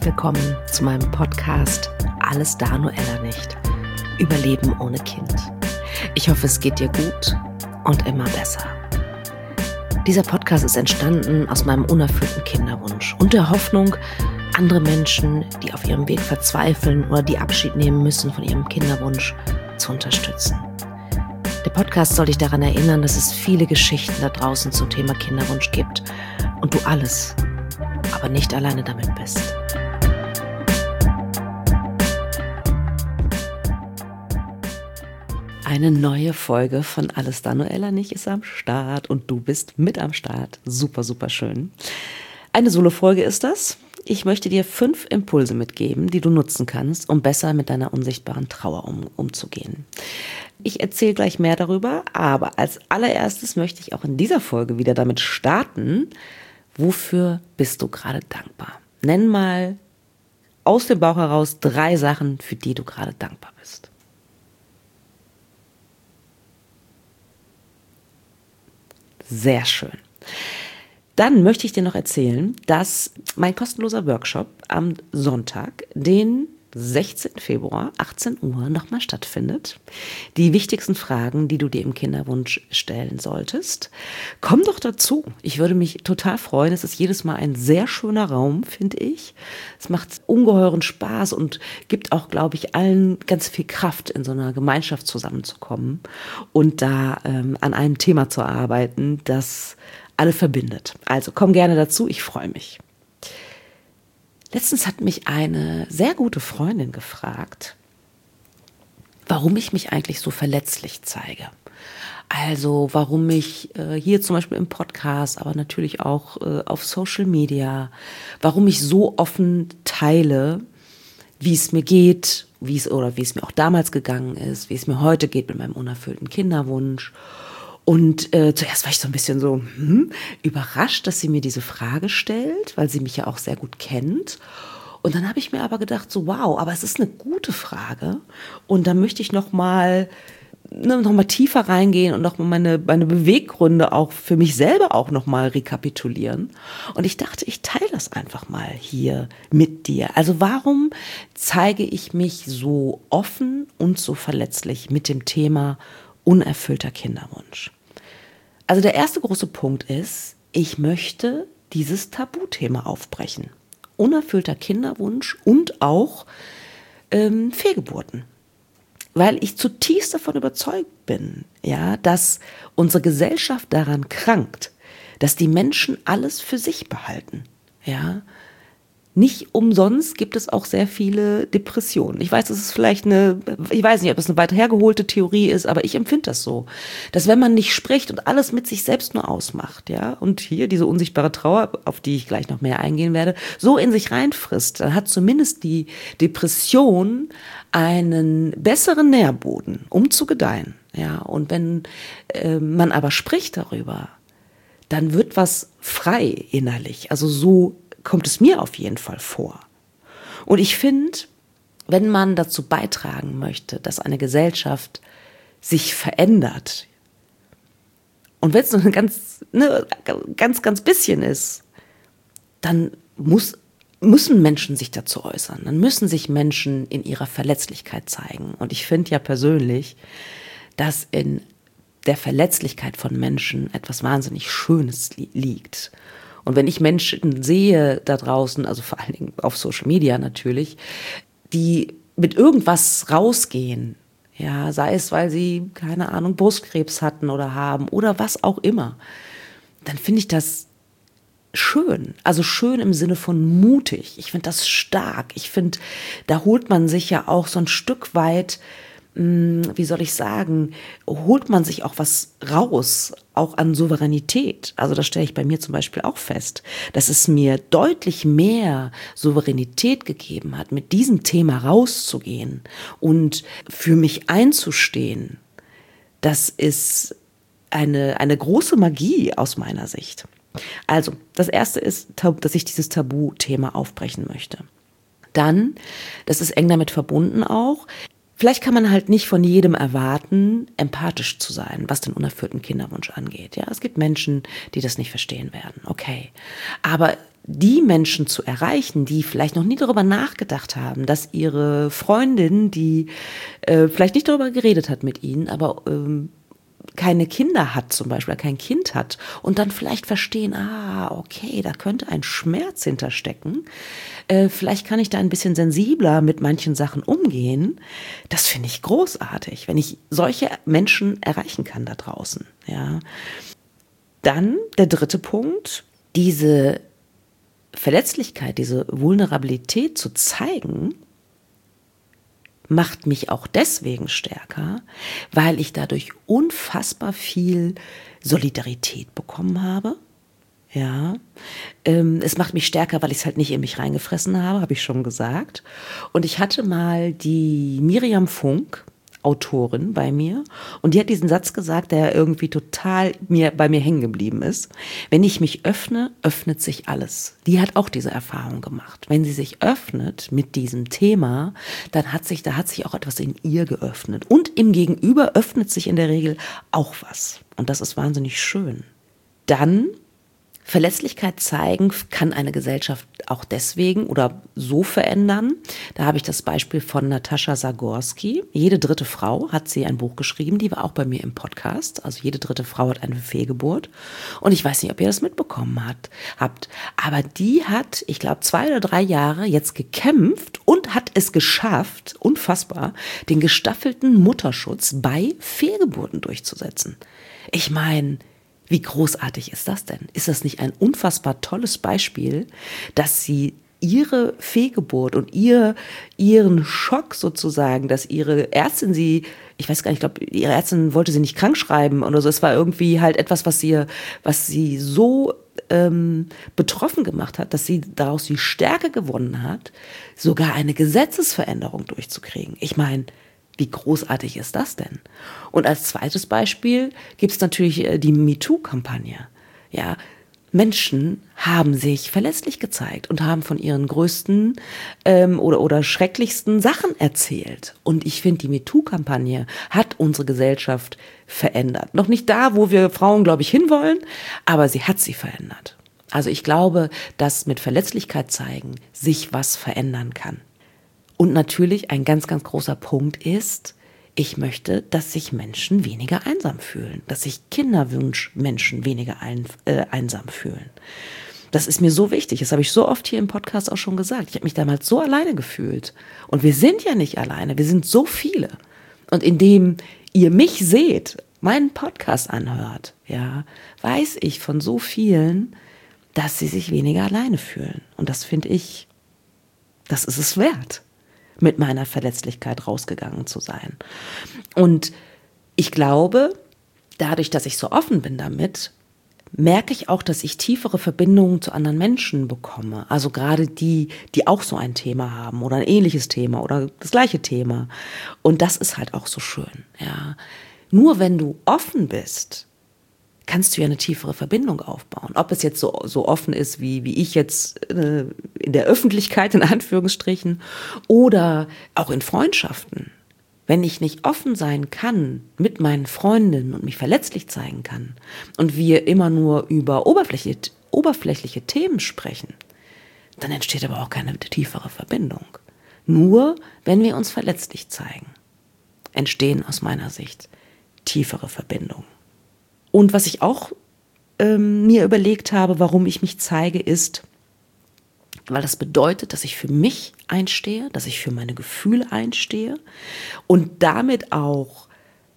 willkommen zu meinem Podcast Alles da, nur Ella nicht. Überleben ohne Kind. Ich hoffe, es geht dir gut und immer besser. Dieser Podcast ist entstanden aus meinem unerfüllten Kinderwunsch und der Hoffnung, andere Menschen, die auf ihrem Weg verzweifeln oder die Abschied nehmen müssen von ihrem Kinderwunsch, zu unterstützen. Der Podcast soll dich daran erinnern, dass es viele Geschichten da draußen zum Thema Kinderwunsch gibt und du alles, aber nicht alleine damit bist. Eine neue Folge von Alles da, nur Ella nicht ist am Start und du bist mit am Start. Super, super schön. Eine Solo-Folge ist das. Ich möchte dir 5 Impulse mitgeben, die du nutzen kannst, um besser mit deiner unsichtbaren Trauer umzugehen. Ich erzähle gleich mehr darüber, aber als allererstes möchte ich auch in dieser Folge wieder damit starten, wofür bist du gerade dankbar? Nenn mal aus dem Bauch heraus 3 Sachen, für die du gerade dankbar bist. Sehr schön. Dann möchte ich dir noch erzählen, dass mein kostenloser Workshop am Sonntag, den 16. Februar, 18 Uhr, nochmal stattfindet. Die wichtigsten Fragen, die du dir im Kinderwunsch stellen solltest. Komm doch dazu. Ich würde mich total freuen. Es ist jedes Mal ein sehr schöner Raum, finde ich. Es macht ungeheuren Spaß und gibt auch, glaube ich, allen ganz viel Kraft, in so einer Gemeinschaft zusammenzukommen und da an einem Thema zu arbeiten, das alle verbindet. Also komm gerne dazu, ich freue mich. Letztens hat mich eine sehr gute Freundin gefragt, warum ich mich eigentlich so verletzlich zeige. Also warum ich hier zum Beispiel im Podcast, aber natürlich auch auf Social Media, warum ich so offen teile, wie es mir geht, wie es mir auch damals gegangen ist, wie es mir heute geht mit meinem unerfüllten Kinderwunsch. Und zuerst war ich so ein bisschen so überrascht, dass sie mir diese Frage stellt, weil sie mich ja auch sehr gut kennt. Und dann habe ich mir aber gedacht, so wow, aber es ist eine gute Frage. Und da möchte ich noch mal tiefer reingehen und noch mal meine Beweggründe auch für mich selber auch noch mal rekapitulieren. Und ich dachte, ich teile das einfach mal hier mit dir. Also warum zeige ich mich so offen und so verletzlich mit dem Thema unerfüllter Kinderwunsch? Also der erste große Punkt ist, ich möchte dieses Tabuthema aufbrechen. Unerfüllter Kinderwunsch und auch Fehlgeburten. Weil ich zutiefst davon überzeugt bin, ja, dass unsere Gesellschaft daran krankt, dass die Menschen alles für sich behalten, ja. Nicht umsonst gibt es auch sehr viele Depressionen. Ich weiß, das ist vielleicht ich weiß nicht, ob es eine weit hergeholte Theorie ist, aber ich empfinde das so, dass wenn man nicht spricht und alles mit sich selbst nur ausmacht, ja, und hier diese unsichtbare Trauer, auf die ich gleich noch mehr eingehen werde, so in sich reinfrisst, dann hat zumindest die Depression einen besseren Nährboden, um zu gedeihen, ja. Und wenn man aber spricht darüber, dann wird was frei innerlich, also so kommt es mir auf jeden Fall vor. Und ich finde, wenn man dazu beitragen möchte, dass eine Gesellschaft sich verändert, und wenn es nur ganz bisschen ist, dann müssen Menschen sich dazu äußern. Dann müssen sich Menschen in ihrer Verletzlichkeit zeigen. Und ich finde ja persönlich, dass in der Verletzlichkeit von Menschen etwas wahnsinnig Schönes liegt. Und wenn ich Menschen sehe da draußen, also vor allen Dingen auf Social Media natürlich, die mit irgendwas rausgehen, ja, sei es, weil sie, keine Ahnung, Brustkrebs hatten oder haben oder was auch immer, dann finde ich das schön. Also schön im Sinne von mutig. Ich finde das stark. Ich finde, da holt man sich ja auch so ein Stück weit, wie soll ich sagen, holt man sich auch was raus, auch an Souveränität. Also das stelle ich bei mir zum Beispiel auch fest, dass es mir deutlich mehr Souveränität gegeben hat, mit diesem Thema rauszugehen und für mich einzustehen. Das ist eine große Magie aus meiner Sicht. Also, das erste ist, dass ich dieses Tabuthema aufbrechen möchte. Dann, das ist eng damit verbunden auch, Vielleicht kann man halt nicht von jedem erwarten, empathisch zu sein, was den unerfüllten Kinderwunsch angeht. Ja, es gibt Menschen, die das nicht verstehen werden. Okay. Aber die Menschen zu erreichen, die vielleicht noch nie darüber nachgedacht haben, dass ihre Freundin, die vielleicht nicht darüber geredet hat mit ihnen, aber keine Kinder hat zum Beispiel, kein Kind hat und dann vielleicht verstehen, okay, da könnte ein Schmerz hinterstecken. Vielleicht kann ich da ein bisschen sensibler mit manchen Sachen umgehen. Das finde ich großartig, wenn ich solche Menschen erreichen kann da draußen. Ja. Dann der dritte Punkt, diese Verletzlichkeit, diese Vulnerabilität zu zeigen, macht mich auch deswegen stärker, weil ich dadurch unfassbar viel Solidarität bekommen habe. Ja, es macht mich stärker, weil ich es halt nicht in mich reingefressen habe ich schon gesagt. Und ich hatte mal die Miriam Funk, Autorin, bei mir, und die hat diesen Satz gesagt, der irgendwie total bei mir hängen geblieben ist. Wenn ich mich öffne, öffnet sich alles. Die hat auch diese Erfahrung gemacht. Wenn sie sich öffnet mit diesem Thema, da hat sich auch etwas in ihr geöffnet. Und im Gegenüber öffnet sich in der Regel auch was. Und das ist wahnsinnig schön. Dann Verletzlichkeit zeigen kann eine Gesellschaft auch deswegen oder so verändern. Da habe ich das Beispiel von Natascha Zagorski. Jede dritte Frau hat sie ein Buch geschrieben, die war auch bei mir im Podcast. Also jede dritte Frau hat eine Fehlgeburt. Und ich weiß nicht, ob ihr das mitbekommen habt. Aber die hat, ich glaube, 2 oder 3 Jahre jetzt gekämpft und hat es geschafft, unfassbar, den gestaffelten Mutterschutz bei Fehlgeburten durchzusetzen. Ich meine, wie großartig ist das denn? Ist das nicht ein unfassbar tolles Beispiel, dass sie ihre Fehlgeburt und ihren Schock sozusagen, dass ihre Ärztin ich weiß gar nicht, ich glaube, ihre Ärztin wollte sie nicht krank schreiben oder so. Es war irgendwie halt etwas, was sie so betroffen gemacht hat, dass sie daraus die Stärke gewonnen hat, sogar eine Gesetzesveränderung durchzukriegen. Ich meine, wie großartig ist das denn? Und als zweites Beispiel gibt es natürlich die MeToo-Kampagne. Ja, Menschen haben sich verletzlich gezeigt und haben von ihren größten oder schrecklichsten Sachen erzählt. Und ich finde, die MeToo-Kampagne hat unsere Gesellschaft verändert. Noch nicht da, wo wir Frauen, glaube ich, hinwollen, aber sie hat sie verändert. Also ich glaube, dass mit Verletzlichkeit zeigen sich was verändern kann. Und natürlich ein ganz, ganz großer Punkt ist, ich möchte, dass sich Menschen weniger einsam fühlen, dass sich Kinderwunschmenschen weniger einsam fühlen. Das ist mir so wichtig, das habe ich so oft hier im Podcast auch schon gesagt. Ich habe mich damals so alleine gefühlt. Und wir sind ja nicht alleine, wir sind so viele. Und indem ihr mich seht, meinen Podcast anhört, ja, weiß ich von so vielen, dass sie sich weniger alleine fühlen. Und das finde ich, das ist es wert, mit meiner Verletzlichkeit rausgegangen zu sein. Und ich glaube, dadurch, dass ich so offen bin damit, merke ich auch, dass ich tiefere Verbindungen zu anderen Menschen bekomme. Also gerade die auch so ein Thema haben oder ein ähnliches Thema oder das gleiche Thema. Und das ist halt auch so schön. Ja. Nur wenn du offen bist, kannst du ja eine tiefere Verbindung aufbauen. Ob es jetzt so offen ist, wie ich jetzt in der Öffentlichkeit, in Anführungsstrichen, oder auch in Freundschaften. Wenn ich nicht offen sein kann mit meinen Freundinnen und mich verletzlich zeigen kann und wir immer nur über oberflächliche Themen sprechen, dann entsteht aber auch keine tiefere Verbindung. Nur wenn wir uns verletzlich zeigen, entstehen aus meiner Sicht tiefere Verbindungen. Und was ich auch mir überlegt habe, warum ich mich zeige, ist, weil das bedeutet, dass ich für mich einstehe, dass ich für meine Gefühle einstehe und damit auch,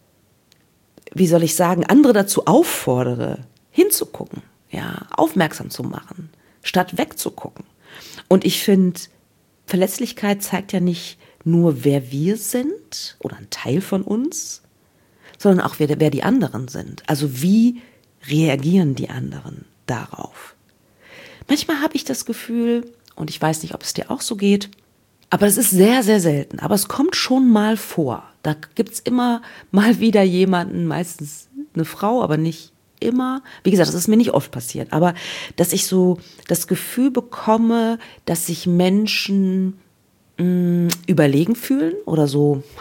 wie soll ich sagen, andere dazu auffordere, hinzugucken, ja, aufmerksam zu machen, statt wegzugucken. Und ich finde, Verletzlichkeit zeigt ja nicht nur, wer wir sind oder ein Teil von uns, sondern auch wer die anderen sind. Also wie reagieren die anderen darauf? Manchmal habe ich das Gefühl, und ich weiß nicht, ob es dir auch so geht, aber es ist sehr, sehr selten. Aber es kommt schon mal vor. Da gibt es immer mal wieder jemanden, meistens eine Frau, aber nicht immer. Wie gesagt, das ist mir nicht oft passiert. Aber dass ich so das Gefühl bekomme, dass sich Menschen überlegen fühlen oder so,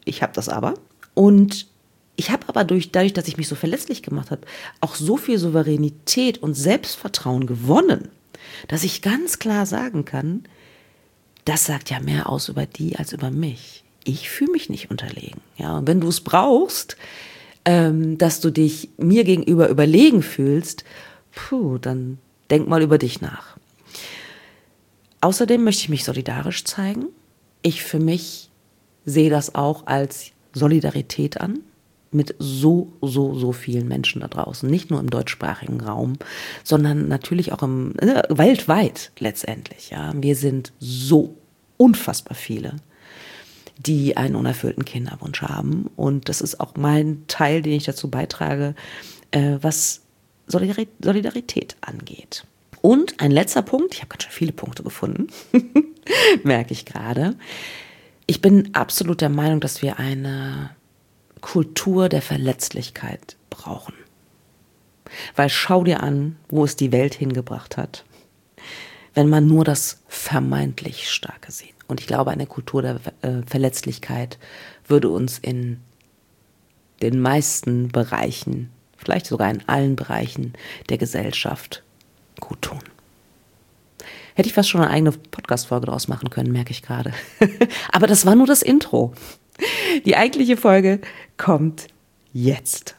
Ich habe das aber. Und ich habe aber dadurch, dass ich mich so verletzlich gemacht habe, auch so viel Souveränität und Selbstvertrauen gewonnen, dass ich ganz klar sagen kann, das sagt ja mehr aus über die als über mich. Ich fühle mich nicht unterlegen. Ja, und wenn du es brauchst, dass du dich mir gegenüber überlegen fühlst, dann denk mal über dich nach. Außerdem möchte ich mich solidarisch zeigen. Ich für mich sehe das auch als Solidarität an mit so vielen Menschen da draußen. Nicht nur im deutschsprachigen Raum, sondern natürlich auch weltweit letztendlich. Ja. Wir sind so unfassbar viele, die einen unerfüllten Kinderwunsch haben. Und das ist auch mein Teil, den ich dazu beitrage, was Solidarität angeht. Und ein letzter Punkt, ich habe ganz schön viele Punkte gefunden, merke ich gerade. Ich bin absolut der Meinung, dass wir eine Kultur der Verletzlichkeit brauchen. Weil schau dir an, wo es die Welt hingebracht hat, wenn man nur das vermeintlich Starke sieht. Und ich glaube, eine Kultur der Verletzlichkeit würde uns in den meisten Bereichen, vielleicht sogar in allen Bereichen der Gesellschaft gut tun. Hätte ich fast schon eine eigene Podcast-Folge draus machen können, merke ich gerade. Aber das war nur das Intro. Die eigentliche Folge kommt jetzt.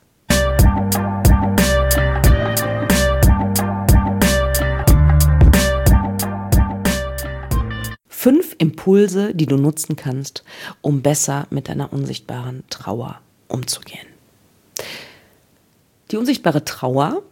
Fünf Impulse, die du nutzen kannst, um besser mit deiner unsichtbaren Trauer umzugehen. Die unsichtbare Trauer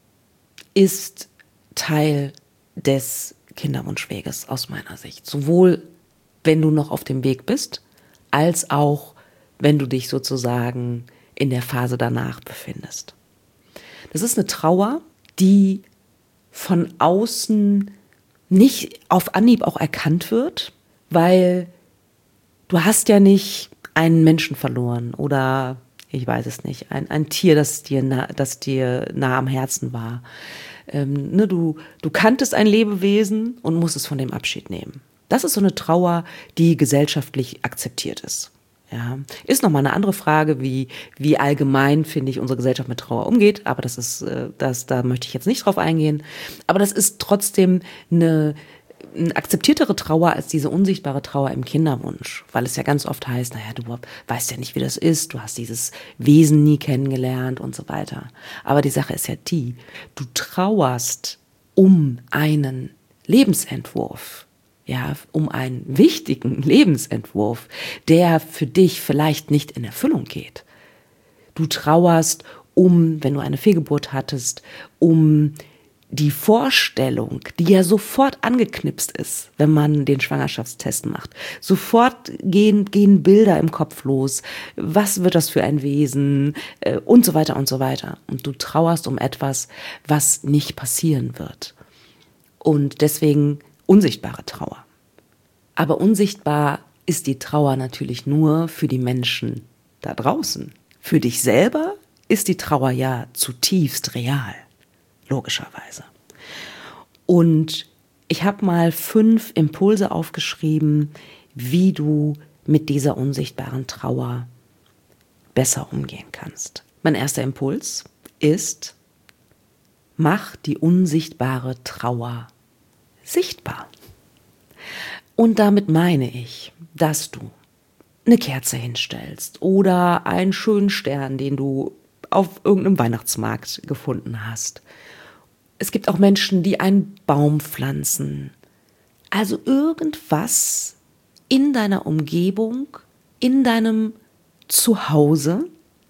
ist Teil des Kinderwunschweges aus meiner Sicht. Sowohl wenn du noch auf dem Weg bist, als auch wenn du dich sozusagen in der Phase danach befindest. Das ist eine Trauer, die von außen nicht auf Anhieb auch erkannt wird, weil du hast ja nicht einen Menschen verloren oder ich weiß es nicht, ein Tier, das dir nah am Herzen war. Du kanntest ein Lebewesen und musstest von dem Abschied nehmen. Das ist so eine Trauer, die gesellschaftlich akzeptiert ist. Ja. Ist nochmal eine andere Frage, wie allgemein, finde ich, unsere Gesellschaft mit Trauer umgeht. Aber da möchte ich jetzt nicht drauf eingehen. Aber das ist trotzdem eine akzeptiertere Trauer als diese unsichtbare Trauer im Kinderwunsch. Weil es ja ganz oft heißt, du weißt ja nicht, wie das ist, du hast dieses Wesen nie kennengelernt und so weiter. Aber die Sache ist ja du trauerst um einen Lebensentwurf. Ja, um einen wichtigen Lebensentwurf, der für dich vielleicht nicht in Erfüllung geht. Du trauerst wenn du eine Fehlgeburt hattest, um die Vorstellung, die ja sofort angeknipst ist, wenn man den Schwangerschaftstest macht. Sofort gehen Bilder im Kopf los. Was wird das für ein Wesen? Und so weiter und so weiter. Und du trauerst um etwas, was nicht passieren wird. Und deswegen unsichtbare Trauer. Aber unsichtbar ist die Trauer natürlich nur für die Menschen da draußen. Für dich selber ist die Trauer ja zutiefst real, logischerweise. Und ich habe mal 5 Impulse aufgeschrieben, wie du mit dieser unsichtbaren Trauer besser umgehen kannst. Mein erster Impuls ist, mach die unsichtbare Trauer sichtbar. Und damit meine ich, dass du eine Kerze hinstellst oder einen schönen Stern, den du auf irgendeinem Weihnachtsmarkt gefunden hast. Es gibt auch Menschen, die einen Baum pflanzen. Also irgendwas in deiner Umgebung, in deinem Zuhause,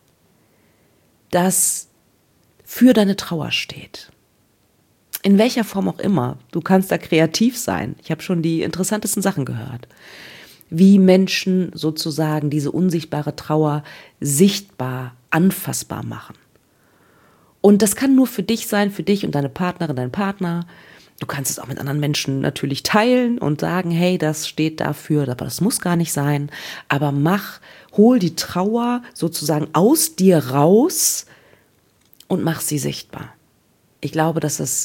das für deine Trauer steht. In welcher Form auch immer. Du kannst da kreativ sein. Ich habe schon die interessantesten Sachen gehört. Wie Menschen sozusagen diese unsichtbare Trauer sichtbar, anfassbar machen. Und das kann nur für dich sein, für dich und deine Partnerin, dein Partner. Du kannst es auch mit anderen Menschen natürlich teilen und sagen, hey, das steht dafür, aber das muss gar nicht sein. Aber hol die Trauer sozusagen aus dir raus und mach sie sichtbar. Ich glaube, dass es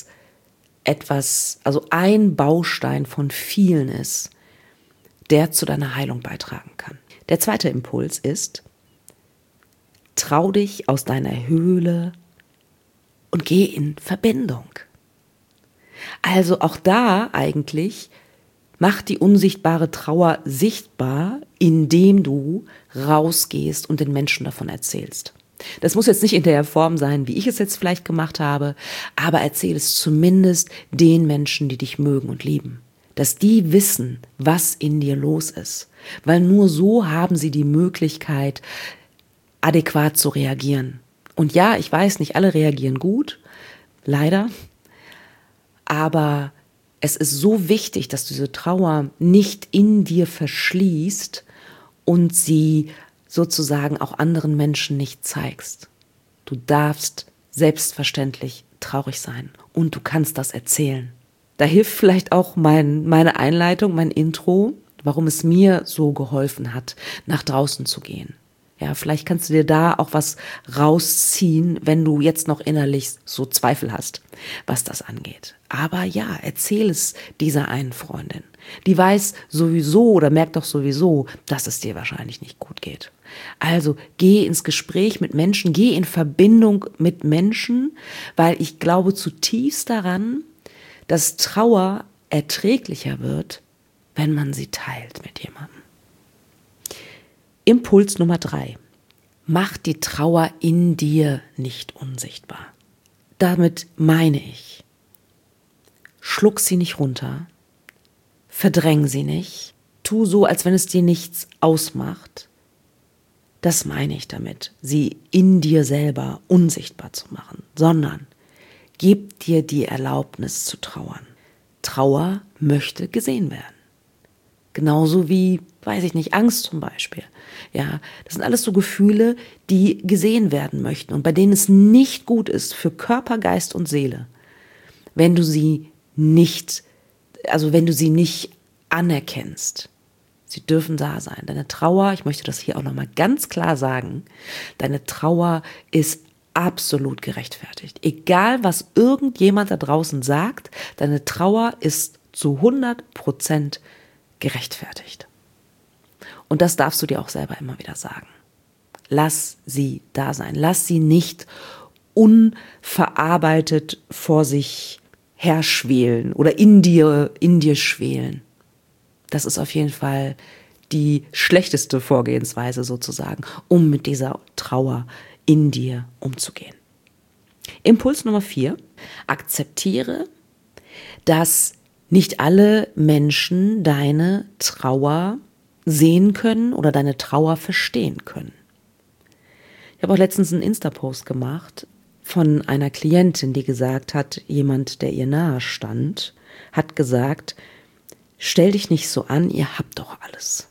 ein Baustein von vielen ist, der zu deiner Heilung beitragen kann. Der zweite Impuls ist, trau dich aus deiner Höhle und geh in Verbindung. Also auch da eigentlich, mach die unsichtbare Trauer sichtbar, indem du rausgehst und den Menschen davon erzählst. Das muss jetzt nicht in der Form sein, wie ich es jetzt vielleicht gemacht habe, aber erzähl es zumindest den Menschen, die dich mögen und lieben. Dass die wissen, was in dir los ist. Weil nur so haben sie die Möglichkeit, adäquat zu reagieren. Und ja, ich weiß, nicht alle reagieren gut, leider. Aber es ist so wichtig, dass du diese Trauer nicht in dir verschließt und sie sozusagen auch anderen Menschen nicht zeigst. Du darfst selbstverständlich traurig sein und du kannst das erzählen. Da hilft vielleicht auch meine Einleitung, mein Intro, warum es mir so geholfen hat, nach draußen zu gehen. Ja, vielleicht kannst du dir da auch was rausziehen, wenn du jetzt noch innerlich so Zweifel hast, was das angeht. Aber ja, erzähl es dieser einen Freundin. Die weiß sowieso oder merkt doch sowieso, dass es dir wahrscheinlich nicht gut geht. Also geh ins Gespräch mit Menschen, geh in Verbindung mit Menschen, weil ich glaube zutiefst daran, dass Trauer erträglicher wird, wenn man sie teilt mit jemandem. Impuls Nummer 3. Mach die Trauer in dir nicht unsichtbar. Damit meine ich, schluck sie nicht runter, verdräng sie nicht, tu so, als wenn es dir nichts ausmacht. Das meine ich damit, sie in dir selber unsichtbar zu machen, sondern gib dir die Erlaubnis zu trauern. Trauer möchte gesehen werden. Genauso wie, weiß ich nicht, Angst zum Beispiel. Ja, das sind alles so Gefühle, die gesehen werden möchten und bei denen es nicht gut ist für Körper, Geist und Seele, wenn du sie nicht anerkennst. Sie dürfen da sein. Deine Trauer, ich möchte das hier auch nochmal ganz klar sagen, deine Trauer ist absolut gerechtfertigt. Egal, was irgendjemand da draußen sagt, deine Trauer ist zu 100% gerechtfertigt. Und das darfst du dir auch selber immer wieder sagen. Lass sie da sein. Lass sie nicht unverarbeitet vor sich herschwelen oder in dir schwelen. Das ist auf jeden Fall die schlechteste Vorgehensweise sozusagen, um mit dieser Trauer in dir umzugehen. Impuls Nummer 4. Akzeptiere, dass nicht alle Menschen deine Trauer sehen können oder deine Trauer verstehen können. Ich habe auch letztens einen Insta-Post gemacht von einer Klientin, die gesagt hat, jemand, der ihr nahe stand, hat gesagt, stell dich nicht so an, ihr habt doch alles.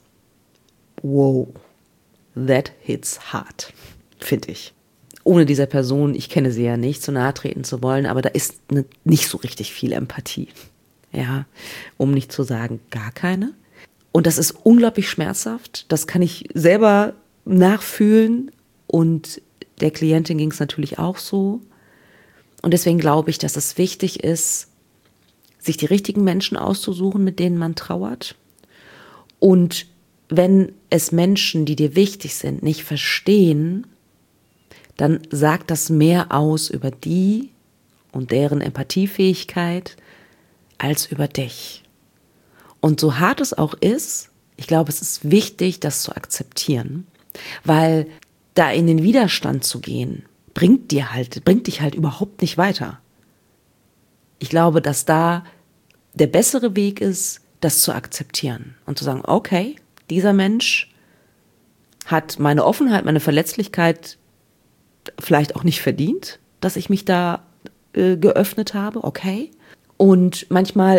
Wow, that hits hard, finde ich. Ohne dieser Person, ich kenne sie ja nicht, so nahe treten zu wollen, aber da ist nicht so richtig viel Empathie. Ja, um nicht zu sagen, gar keine. Und das ist unglaublich schmerzhaft. Das kann ich selber nachfühlen. Und der Klientin ging es natürlich auch so. Und deswegen glaube ich, dass es wichtig ist, sich die richtigen Menschen auszusuchen, mit denen man trauert. Und wenn es Menschen, die dir wichtig sind, nicht verstehen, dann sagt das mehr aus über die und deren Empathiefähigkeit als über dich. Und so hart es auch ist, ich glaube, es ist wichtig, das zu akzeptieren, weil da in den Widerstand zu gehen, bringt dich halt überhaupt nicht weiter. Ich glaube, dass da der bessere Weg ist, das zu akzeptieren und zu sagen, okay, dieser Mensch hat meine Offenheit, meine Verletzlichkeit vielleicht auch nicht verdient, dass ich mich da geöffnet habe, okay. Und manchmal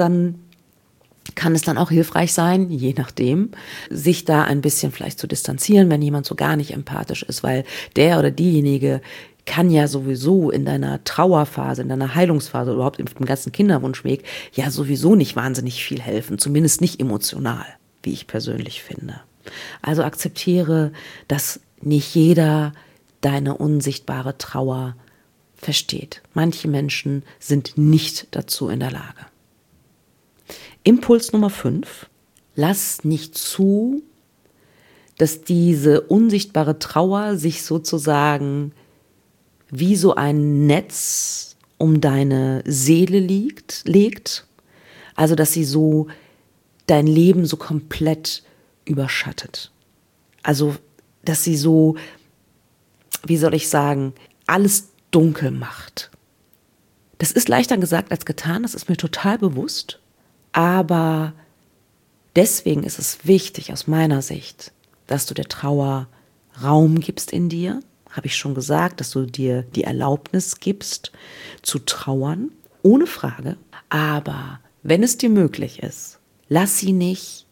kann es dann auch hilfreich sein, je nachdem, sich da ein bisschen vielleicht zu distanzieren, wenn jemand so gar nicht empathisch ist, weil der oder diejenige kann ja sowieso in deiner Trauerphase, in deiner Heilungsphase, überhaupt im ganzen Kinderwunschweg, ja sowieso nicht wahnsinnig viel helfen, zumindest nicht emotional, wie ich persönlich finde. Also akzeptiere, dass nicht jeder deine unsichtbare Trauer versteht. Manche Menschen sind nicht dazu in der Lage. Impuls Nummer 5. Lass nicht zu, dass diese unsichtbare Trauer sich sozusagen wie so ein Netz um deine Seele legt. Also, dass sie so dein Leben so komplett überschattet. Also, dass sie so, wie soll ich sagen, alles dunkel macht. Das ist leichter gesagt als getan, das ist mir total bewusst. Aber deswegen ist es wichtig aus meiner Sicht, dass du der Trauer Raum gibst in dir. Habe ich schon gesagt, dass du dir die Erlaubnis gibst, zu trauern, ohne Frage. Aber wenn es dir möglich ist, lass sie nicht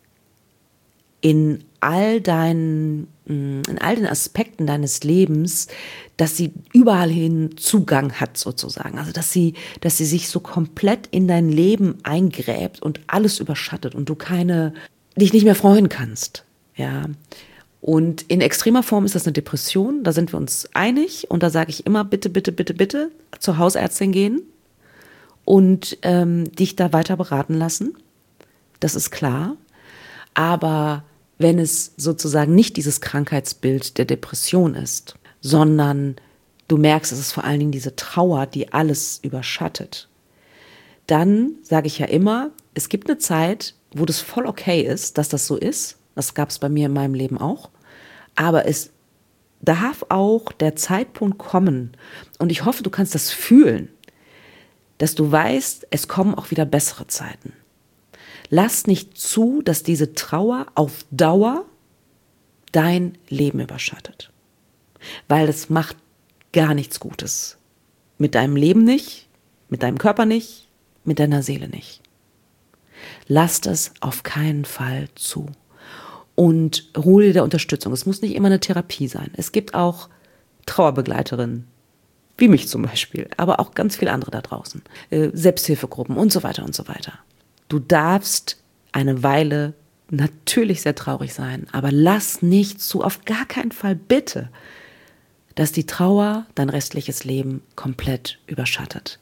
in all den Aspekten deines Lebens, dass sie überall hin Zugang hat sozusagen. Also dass sie sich so komplett in dein Leben eingräbt und alles überschattet und du dich nicht mehr freuen kannst. Ja. Und in extremer Form ist das eine Depression, da sind wir uns einig und da sage ich immer, bitte, bitte, bitte, bitte zur Hausärztin gehen und dich da weiter beraten lassen. Das ist klar. Aber wenn es sozusagen nicht dieses Krankheitsbild der Depression ist, sondern du merkst, es ist vor allen Dingen diese Trauer, die alles überschattet, dann sage ich ja immer, es gibt eine Zeit, wo das voll okay ist, dass das so ist. Das gab es bei mir in meinem Leben auch. Aber es darf auch der Zeitpunkt kommen, und ich hoffe, du kannst das fühlen, dass du weißt, es kommen auch wieder bessere Zeiten. Lass nicht zu, dass diese Trauer auf Dauer dein Leben überschattet. Weil das macht gar nichts Gutes. Mit deinem Leben nicht, mit deinem Körper nicht, mit deiner Seele nicht. Lass das auf keinen Fall zu. Und hol dir da Unterstützung. Es muss nicht immer eine Therapie sein. Es gibt auch Trauerbegleiterinnen, wie mich zum Beispiel, aber auch ganz viele andere da draußen. Selbsthilfegruppen und so weiter und so weiter. Du darfst eine Weile natürlich sehr traurig sein, aber lass nicht zu, auf gar keinen Fall bitte, dass die Trauer dein restliches Leben komplett überschattet.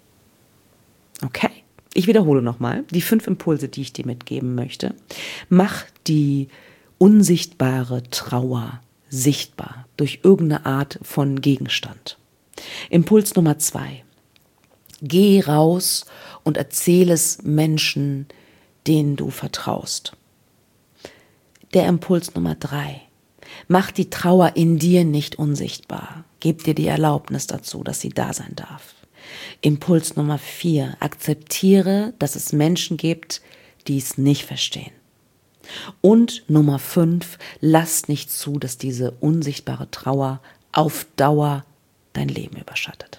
Okay, ich wiederhole nochmal die 5 Impulse, die ich dir mitgeben möchte. Mach die unsichtbare Trauer sichtbar durch irgendeine Art von Gegenstand. Impuls Nummer 2. Geh raus und erzähle es Menschen, denen du vertraust. Der Impuls Nummer 3. Mach die Trauer in dir nicht unsichtbar. Gib dir die Erlaubnis dazu, dass sie da sein darf. Impuls Nummer 4. Akzeptiere, dass es Menschen gibt, die es nicht verstehen. Und Nummer 5. Lass nicht zu, dass diese unsichtbare Trauer auf Dauer dein Leben überschattet.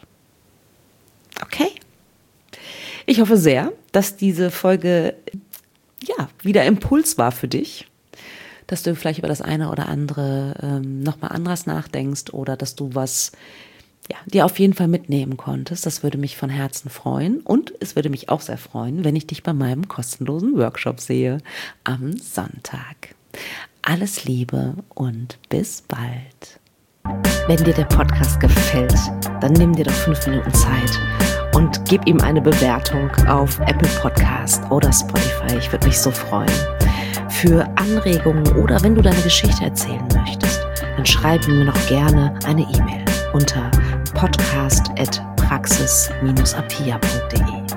Okay? Ich hoffe sehr, dass diese Folge wieder Impuls war für dich, dass du vielleicht über das eine oder andere nochmal anders nachdenkst oder dass du was dir auf jeden Fall mitnehmen konntest. Das würde mich von Herzen freuen und es würde mich auch sehr freuen, wenn ich dich bei meinem kostenlosen Workshop sehe am Sonntag. Alles Liebe und bis bald. Wenn dir der Podcast gefällt, dann nimm dir doch 5 Minuten Zeit und gib ihm eine Bewertung auf Apple Podcast oder Spotify. Ich würde mich so freuen. Für Anregungen oder wenn du deine Geschichte erzählen möchtest, dann schreib mir noch gerne eine E-Mail unter podcast@praxis-apia.de.